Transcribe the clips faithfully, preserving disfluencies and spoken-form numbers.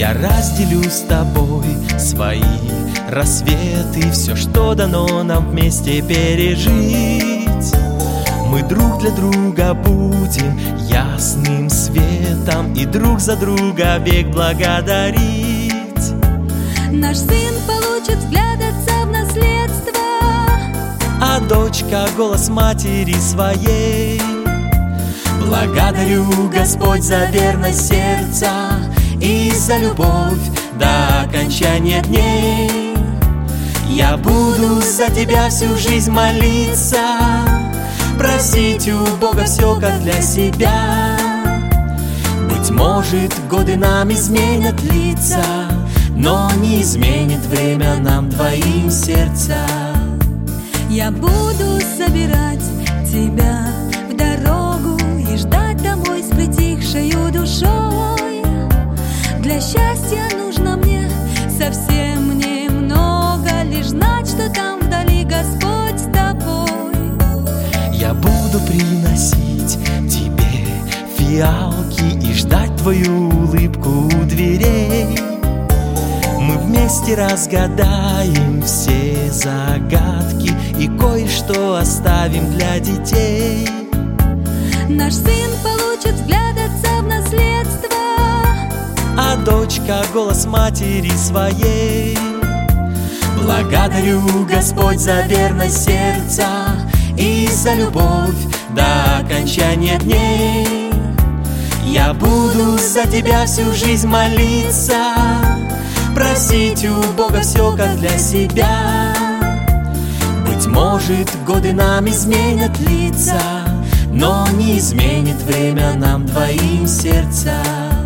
Я разделю с тобой свои рассветы, все, что дано нам вместе пережить. Мы друг для друга будем ясным светом и друг за друга век благодарить. Наш сын получит взгляд отца в наследство, а дочка голос матери своей. Благодарю, Господь, за верность сердца и за любовь до окончания дней. Я буду за тебя всю жизнь молиться, просить у Бога все как для себя. Быть может, годы нам изменят лица, но не изменит время нам двоим сердца. Я буду собирать тебя в дорогу и ждать домой с притихшею душой. Для счастья нужно мне совсем немного, лишь знать, что там вдали Господь с тобой. Я буду приносить тебе фиалки и ждать твою улыбку у дверей. Мы вместе разгадаем все загадки и кое-что оставим для детей. Наш сын получит взгляд отца в наследство, а дочка голос матери своей. Благодарю, Господь, за верность сердца и за любовь до окончания дней. Я буду за тебя всю жизнь молиться, просить у Бога все как для себя. Быть может, годы нам изменят лица, но не изменит время нам двоим сердца.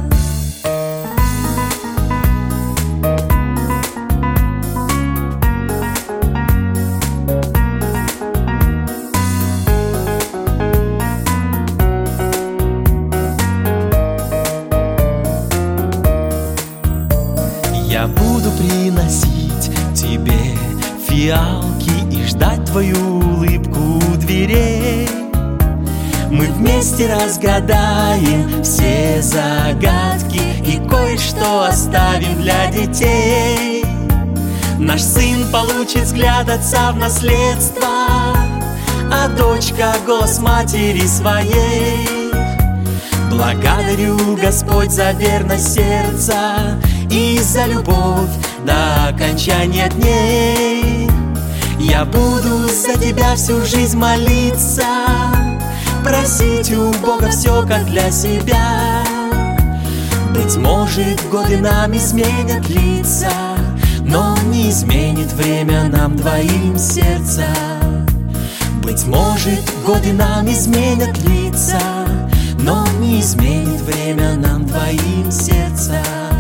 Я буду приносить тебе фиалки и ждать твою улыбку у дверей. Мы вместе разгадаем все загадки и кое-что оставим для детей. Наш сын получит взгляд отца в наследство, а дочка голос матери своей. Благодарю, Господь, за верность сердца и за любовь до окончания дней. Я буду за тебя всю жизнь молиться, просить у Бога все как для себя. Быть может, годы нам изменят лица, но не изменит время нам двоим сердца. Быть может, годы нам изменят лица, но не изменит время нам двоим сердца.